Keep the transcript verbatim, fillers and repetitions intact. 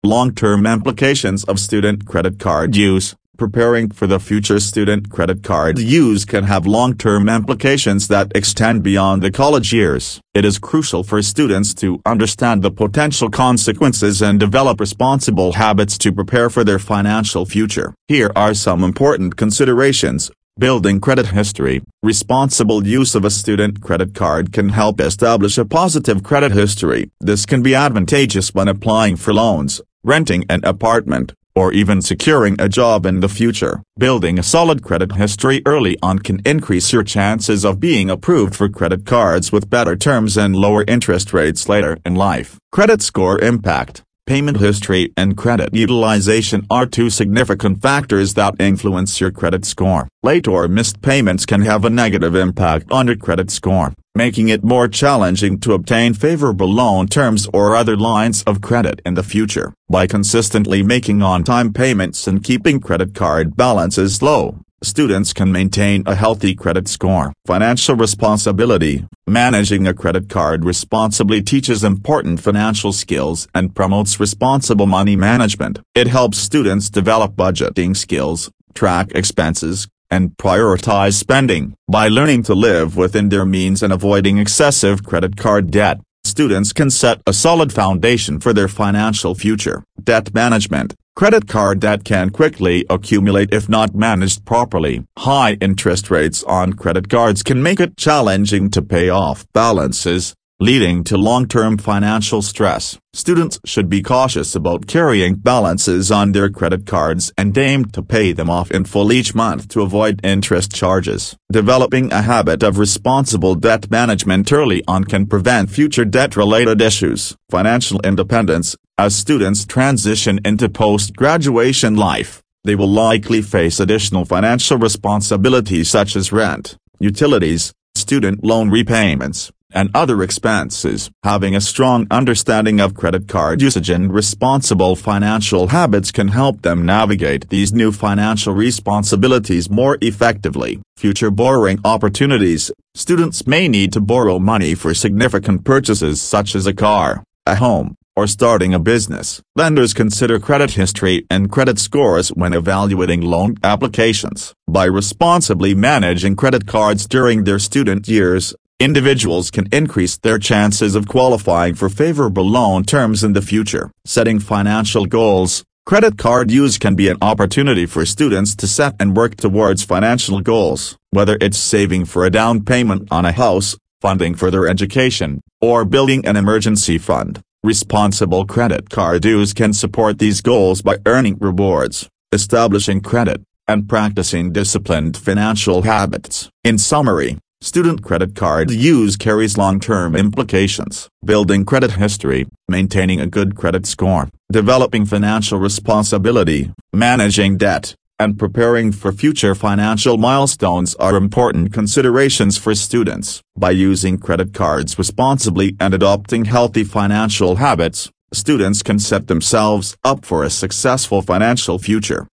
Long-term implications of student credit card use. Preparing for the future. Student credit card use can have long-term implications that extend beyond the college years. It is crucial for students to understand the potential consequences and develop responsible habits to prepare for their financial future. Here are some important considerations. Building credit history. Responsible use of a student credit card can help establish a positive credit history. This can be advantageous when applying for loans, renting an apartment, or even securing a job in the future. Building a solid credit history early on can increase your chances of being approved for credit cards with better terms and lower interest rates later in life. Credit score impact. Payment history and credit utilization are two significant factors that influence your credit score. Late or missed payments can have a negative impact on your credit score, making it more challenging to obtain favorable loan terms or other lines of credit in the future. By consistently making on-time payments and keeping credit card balances low, students can maintain a healthy credit score. Financial responsibility. Managing a credit card responsibly teaches important financial skills and promotes responsible money management. It helps students develop budgeting skills, track expenses, and prioritize spending. By learning to live within their means and avoiding excessive credit card debt, students can set a solid foundation for their financial future. Debt management. Credit card debt can quickly accumulate if not managed properly. High interest rates on credit cards can make it challenging to pay off balances, leading to long-term financial stress. Students should be cautious about carrying balances on their credit cards and aim to pay them off in full each month to avoid interest charges. Developing a habit of responsible debt management early on can prevent future debt-related issues. Financial independence. As students transition into post-graduation life, they will likely face additional financial responsibilities such as rent, utilities, student loan repayments, and other expenses. Having a strong understanding of credit card usage and responsible financial habits can help them navigate these new financial responsibilities more effectively. Future borrowing opportunities. Students may need to borrow money for significant purchases such as a car, a home, or starting a business. Lenders consider credit history and credit scores when evaluating loan applications. By responsibly managing credit cards during their student years, individuals can increase their chances of qualifying for favorable loan terms in the future. Setting financial goals. Credit card use can be an opportunity for students to set and work towards financial goals, whether it's saving for a down payment on a house, funding for their education, or building an emergency fund. Responsible credit card use can support these goals by earning rewards, establishing credit, and practicing disciplined financial habits. In summary, student credit card use carries long-term implications. Building credit history, maintaining a good credit score, developing financial responsibility, managing debt, and preparing for future financial milestones are important considerations for students. By using credit cards responsibly and adopting healthy financial habits, students can set themselves up for a successful financial future.